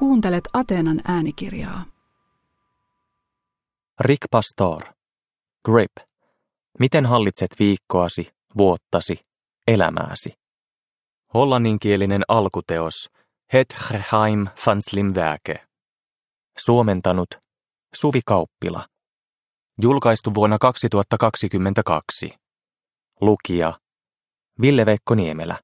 kuuntelet Ateenan äänikirjaa. Rick Pastor. Grip. Miten hallitset viikkoasi, vuottasi, elämääsi? Hollanninkielinen alkuteos Het geheim van slim werken. Suomentanut Suvi Kauppila. Julkaistu vuonna 2022. Lukija Ville-Veikko Niemelä.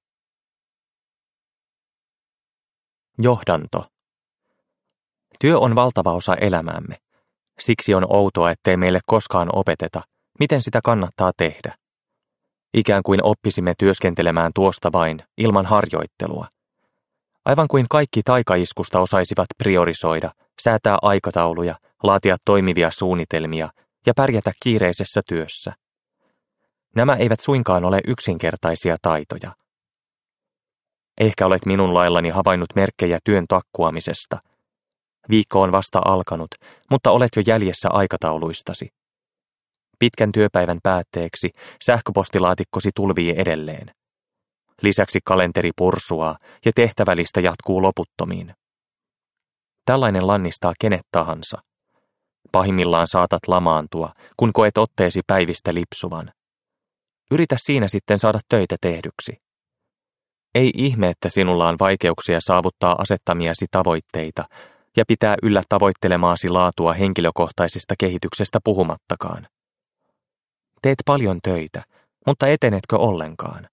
Johdanto. Työ on valtava osa elämäämme. Siksi on outoa, ettei meille koskaan opeteta, miten sitä kannattaa tehdä. Ikään kuin oppisimme työskentelemään tuosta vain, ilman harjoittelua. Aivan kuin kaikki taikaiskusta osaisivat priorisoida, säätää aikatauluja, laatia toimivia suunnitelmia ja pärjätä kiireisessä työssä. Nämä eivät suinkaan ole yksinkertaisia taitoja. Ehkä olet minun laillani havainnut merkkejä työn takkuamisesta. Viikko on vasta alkanut, mutta olet jo jäljessä aikatauluistasi. Pitkän työpäivän päätteeksi sähköpostilaatikkosi tulvii edelleen. Lisäksi kalenteri pursuaa ja tehtävälista jatkuu loputtomiin. Tällainen lannistaa kenet tahansa. Pahimmillaan saatat lamaantua, kun koet otteesi päivistä lipsuvan. Yritä siinä sitten saada töitä tehdyksi. Ei ihme, että sinulla on vaikeuksia saavuttaa asettamiasi tavoitteita ja pitää yllä tavoittelemaasi laatua henkilökohtaisesta kehityksestä puhumattakaan. Teet paljon töitä, mutta etenetkö ollenkaan?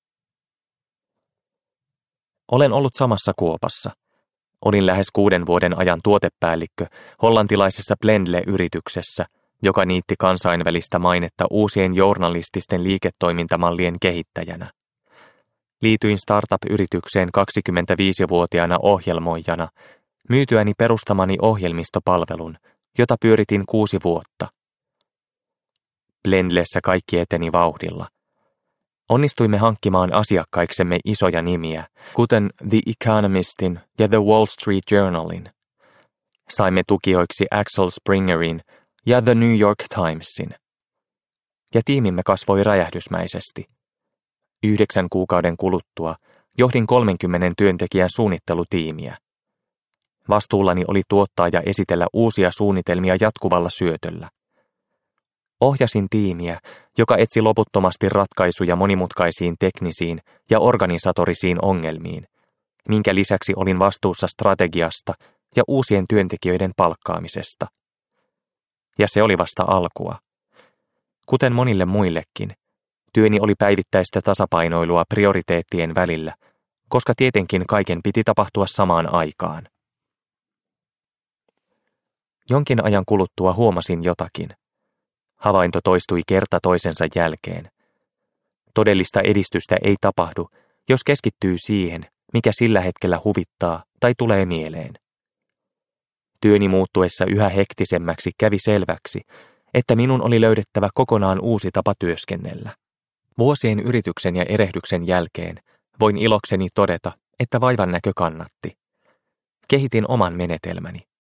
Olen ollut samassa kuopassa. Olin lähes 6 vuoden ajan tuotepäällikkö hollantilaisessa Blendle-yrityksessä, joka niitti kansainvälistä mainetta uusien journalististen liiketoimintamallien kehittäjänä. Liityin startup-yritykseen 25-vuotiaana ohjelmoijana, myytyäni perustamani ohjelmistopalvelun, jota pyöritin 6 vuotta. Blendlessä kaikki eteni vauhdilla. Onnistuimme hankkimaan asiakkaiksemme isoja nimiä, kuten The Economistin ja The Wall Street Journalin. Saimme tukijoiksi Axel Springerin ja The New York Timesin. Ja tiimimme kasvoi räjähdysmäisesti. 9 kuukauden kuluttua johdin 30 työntekijän suunnittelutiimiä. Vastuullani oli tuottaa ja esitellä uusia suunnitelmia jatkuvalla syötöllä. Ohjasin tiimiä, joka etsi loputtomasti ratkaisuja monimutkaisiin teknisiin ja organisatorisiin ongelmiin, minkä lisäksi olin vastuussa strategiasta ja uusien työntekijöiden palkkaamisesta. Ja se oli vasta alkua. Kuten monille muillekin, työni oli päivittäistä tasapainoilua prioriteettien välillä, koska tietenkin kaiken piti tapahtua samaan aikaan. Jonkin ajan kuluttua huomasin jotakin. Havainto toistui kerta toisensa jälkeen. Todellista edistystä ei tapahdu, jos keskittyy siihen, mikä sillä hetkellä huvittaa tai tulee mieleen. Työni muuttuessa yhä hektisemmäksi kävi selväksi, että minun oli löydettävä kokonaan uusi tapa työskennellä. Vuosien yrityksen ja erehdyksen jälkeen voin ilokseni todeta, että vaivan näkö kannatti. Kehitin oman menetelmäni,